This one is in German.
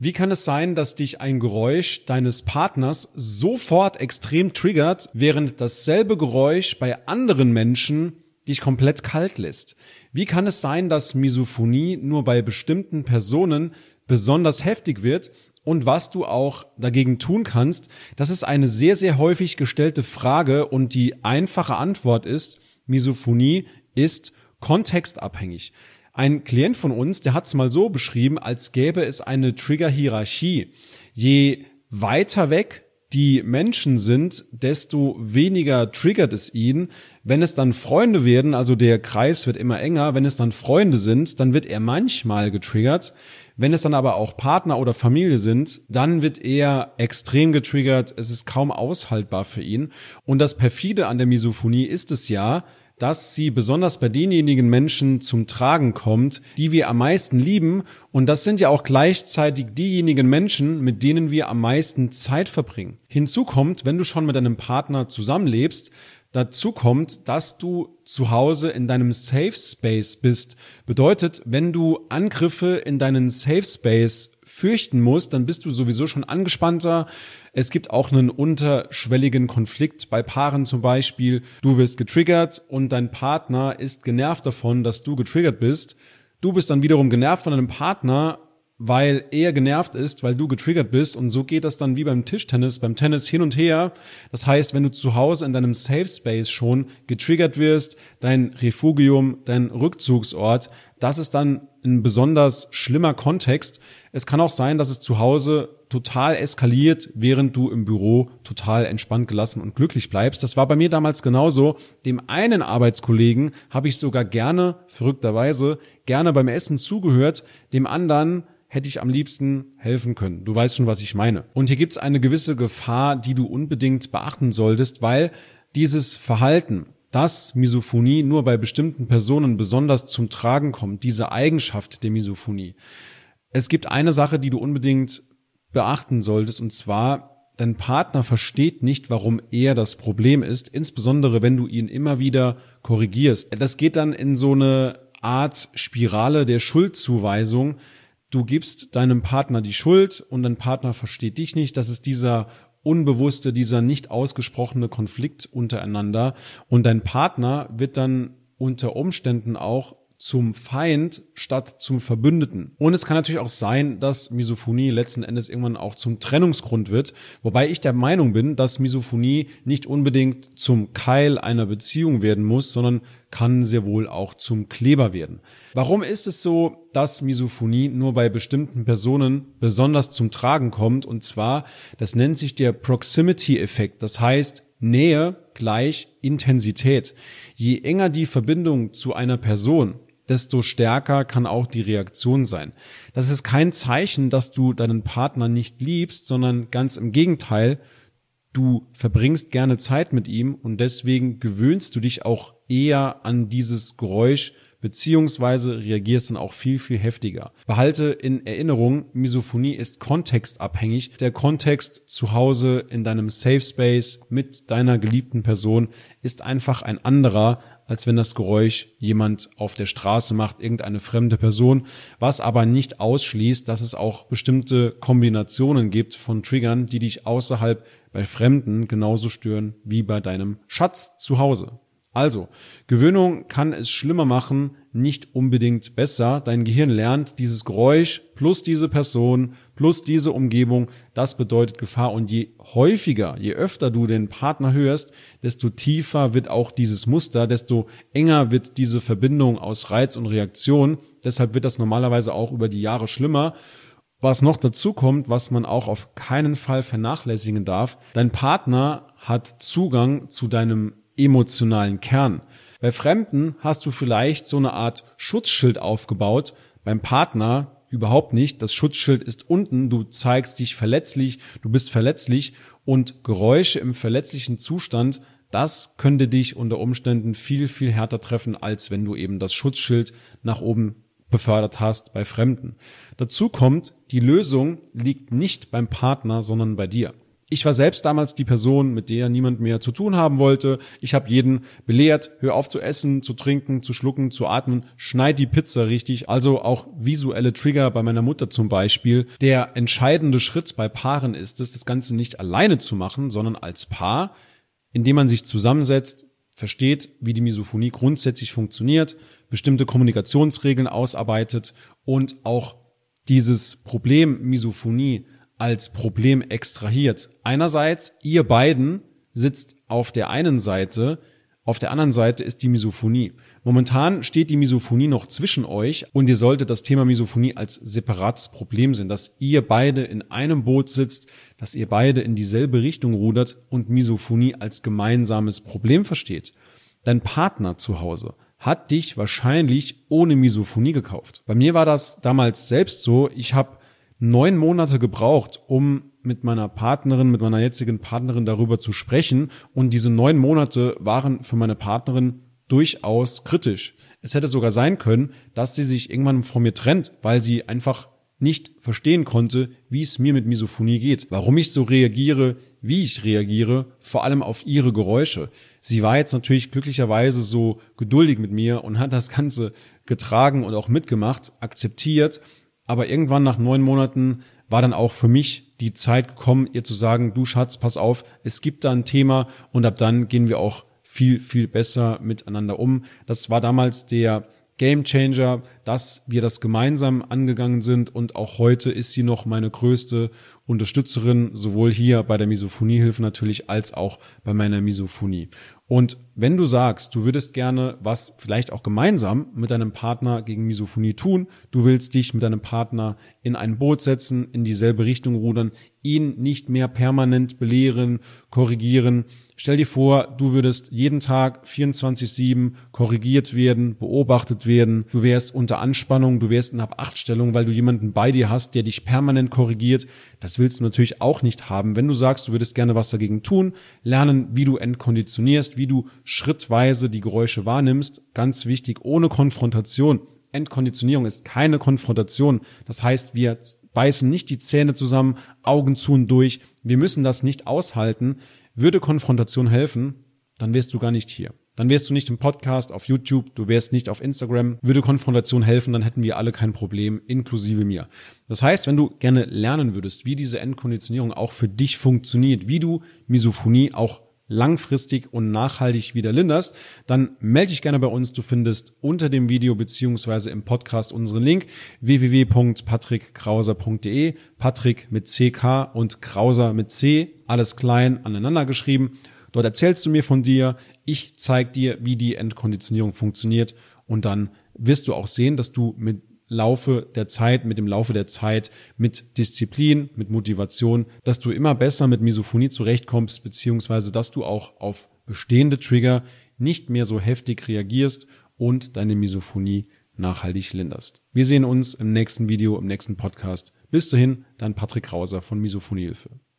Wie kann es sein, dass dich ein Geräusch deines Partners sofort extrem triggert, während dasselbe Geräusch bei anderen Menschen dich komplett kalt lässt? Wie kann es sein, dass Misophonie nur bei bestimmten Personen besonders heftig wird? Und was du auch dagegen tun kannst, das ist eine sehr, sehr häufig gestellte Frage und die einfache Antwort ist, Misophonie ist kontextabhängig. Ein Klient von uns, der hat es mal so beschrieben, als gäbe es eine Trigger-Hierarchie. Je weiter weg die Menschen sind, desto weniger triggert es ihn. Wenn es dann Freunde werden, also der Kreis wird immer enger, wenn es dann Freunde sind, dann wird er manchmal getriggert. Wenn es dann aber auch Partner oder Familie sind, dann wird er extrem getriggert. Es ist kaum aushaltbar für ihn. Und das Perfide an der Misophonie ist es ja, dass sie besonders bei denjenigen Menschen zum Tragen kommt, die wir am meisten lieben. Und das sind ja auch gleichzeitig diejenigen Menschen, mit denen wir am meisten Zeit verbringen. Hinzu kommt, wenn du schon mit deinem Partner zusammenlebst, dazu kommt, dass du zu Hause in deinem Safe Space bist. Bedeutet, wenn du Angriffe in deinen Safe Space fürchten musst, dann bist du sowieso schon angespannter. Es gibt auch einen unterschwelligen Konflikt bei Paaren zum Beispiel. Du wirst getriggert und dein Partner ist genervt davon, dass du getriggert bist. Du bist dann wiederum genervt von deinem Partner, weil er genervt ist, weil du getriggert bist, und so geht das dann wie beim Tischtennis, beim Tennis hin und her. Das heißt, wenn du zu Hause in deinem Safe Space schon getriggert wirst, dein Refugium, dein Rückzugsort, das ist dann ein besonders schlimmer Kontext. Es kann auch sein, dass es zu Hause total eskaliert, während du im Büro total entspannt, gelassen und glücklich bleibst. Das war bei mir damals genauso. Dem einen Arbeitskollegen habe ich sogar verrückterweise gerne beim Essen zugehört, dem anderen hätte ich am liebsten helfen können. Du weißt schon, was ich meine. Und hier gibt es eine gewisse Gefahr, die du unbedingt beachten solltest, weil dieses Verhalten, dass Misophonie nur bei bestimmten Personen besonders zum Tragen kommt, diese Eigenschaft der Misophonie. Es gibt eine Sache, die du unbedingt beachten solltest, und zwar, dein Partner versteht nicht, warum er das Problem ist, insbesondere wenn du ihn immer wieder korrigierst. Das geht dann in so eine Art Spirale der Schuldzuweisung. Du gibst deinem Partner die Schuld und dein Partner versteht dich nicht. Das ist dieser unbewusste, dieser nicht ausgesprochene Konflikt untereinander. Und dein Partner wird dann unter Umständen auch zum Feind statt zum Verbündeten. Und es kann natürlich auch sein, dass Misophonie letzten Endes irgendwann auch zum Trennungsgrund wird. Wobei ich der Meinung bin, dass Misophonie nicht unbedingt zum Keil einer Beziehung werden muss, sondern kann sehr wohl auch zum Kleber werden. Warum ist es so, dass Misophonie nur bei bestimmten Personen besonders zum Tragen kommt? Und zwar, das nennt sich der Proximity-Effekt. Das heißt, Nähe gleich Intensität. Je enger die Verbindung zu einer Person, desto stärker kann auch die Reaktion sein. Das ist kein Zeichen, dass du deinen Partner nicht liebst, sondern ganz im Gegenteil, du verbringst gerne Zeit mit ihm und deswegen gewöhnst du dich auch eher an dieses Geräusch, beziehungsweise reagierst dann auch viel, viel heftiger. Behalte in Erinnerung, Misophonie ist kontextabhängig. Der Kontext zu Hause in deinem Safe Space mit deiner geliebten Person ist einfach ein anderer, als wenn das Geräusch jemand auf der Straße macht, irgendeine fremde Person, was aber nicht ausschließt, dass es auch bestimmte Kombinationen gibt von Triggern, die dich außerhalb bei Fremden genauso stören wie bei deinem Schatz zu Hause. Also, Gewöhnung kann es schlimmer machen, nicht unbedingt besser. Dein Gehirn lernt, dieses Geräusch plus diese Person plus diese Umgebung, das bedeutet Gefahr. Und je häufiger, je öfter du den Partner hörst, desto tiefer wird auch dieses Muster, desto enger wird diese Verbindung aus Reiz und Reaktion. Deshalb wird das normalerweise auch über die Jahre schlimmer. Was noch dazu kommt, was man auch auf keinen Fall vernachlässigen darf, dein Partner hat Zugang zu deinem emotionalen Kern. Bei Fremden hast du vielleicht so eine Art Schutzschild aufgebaut, beim Partner überhaupt nicht. Das Schutzschild ist unten, du zeigst dich verletzlich, du bist verletzlich, und Geräusche im verletzlichen Zustand, das könnte dich unter Umständen viel, viel härter treffen, als wenn du eben das Schutzschild nach oben befördert hast bei Fremden. Dazu kommt, die Lösung liegt nicht beim Partner, sondern bei dir. Ich war selbst damals die Person, mit der niemand mehr zu tun haben wollte. Ich habe jeden belehrt, hör auf zu essen, zu trinken, zu schlucken, zu atmen, schneid die Pizza richtig. Also auch visuelle Trigger bei meiner Mutter zum Beispiel. Der entscheidende Schritt bei Paaren ist es, das Ganze nicht alleine zu machen, sondern als Paar, indem man sich zusammensetzt, versteht, wie die Misophonie grundsätzlich funktioniert, bestimmte Kommunikationsregeln ausarbeitet und auch dieses Problem Misophonie als Problem extrahiert. Einerseits, ihr beiden sitzt auf der einen Seite, auf der anderen Seite ist die Misophonie. Momentan steht die Misophonie noch zwischen euch und ihr solltet das Thema Misophonie als separates Problem sehen, dass ihr beide in einem Boot sitzt, dass ihr beide in dieselbe Richtung rudert und Misophonie als gemeinsames Problem versteht. Dein Partner zu Hause hat dich wahrscheinlich ohne Misophonie gekauft. Bei mir war das damals selbst so, ich habe 9 Monate gebraucht, um mit meiner jetzigen Partnerin darüber zu sprechen. Und diese 9 Monate waren für meine Partnerin durchaus kritisch. Es hätte sogar sein können, dass sie sich irgendwann von mir trennt, weil sie einfach nicht verstehen konnte, wie es mir mit Misophonie geht, warum ich so reagiere, wie ich reagiere, vor allem auf ihre Geräusche. Sie war jetzt natürlich glücklicherweise so geduldig mit mir und hat das Ganze getragen und auch mitgemacht, akzeptiert. Aber irgendwann nach 9 Monaten war dann auch für mich die Zeit gekommen, ihr zu sagen, du Schatz, pass auf, es gibt da ein Thema und ab dann gehen wir auch viel, viel besser miteinander um. Das war damals der Gamechanger, dass wir das gemeinsam angegangen sind und auch heute ist sie noch meine größte Unterstützerin, sowohl hier bei der Misophoniehilfe natürlich als auch bei meiner Misophonie. Und wenn du sagst, du würdest gerne was vielleicht auch gemeinsam mit deinem Partner gegen Misophonie tun, du willst dich mit deinem Partner in ein Boot setzen, in dieselbe Richtung rudern, ihn nicht mehr permanent belehren, korrigieren. Stell dir vor, du würdest jeden Tag 24/7 korrigiert werden, beobachtet werden, du wärst unter Anspannung, du wärst in Hab-Acht-Stellung, weil du jemanden bei dir hast, der dich permanent korrigiert. Das willst du natürlich auch nicht haben. Wenn du sagst, du würdest gerne was dagegen tun, lernen, wie du entkonditionierst, wie du schrittweise die Geräusche wahrnimmst, ganz wichtig, ohne Konfrontation. Entkonditionierung ist keine Konfrontation. Das heißt, wir beißen nicht die Zähne zusammen, Augen zu und durch. Wir müssen das nicht aushalten. Würde Konfrontation helfen, dann wärst du gar nicht hier. Dann wärst du nicht im Podcast, auf YouTube, du wärst nicht auf Instagram. Würde Konfrontation helfen, dann hätten wir alle kein Problem, inklusive mir. Das heißt, wenn du gerne lernen würdest, wie diese Entkonditionierung auch für dich funktioniert, wie du Misophonie auch langfristig und nachhaltig wieder linderst, dann melde dich gerne bei uns. Du findest unter dem Video beziehungsweise im Podcast unseren Link www.patrickkrauser.de, Patrick mit CK und Krauser mit C, alles klein aneinander geschrieben. Dort erzählst du mir von dir, ich zeige dir, wie die Entkonditionierung funktioniert und dann wirst du auch sehen, dass du mit dem Laufe der Zeit, mit Disziplin, mit Motivation, dass du immer besser mit Misophonie zurechtkommst, beziehungsweise dass du auch auf bestehende Trigger nicht mehr so heftig reagierst und deine Misophonie nachhaltig linderst. Wir sehen uns im nächsten Video, im nächsten Podcast. Bis dahin, dein Patrick Krauser von Misophoniehilfe.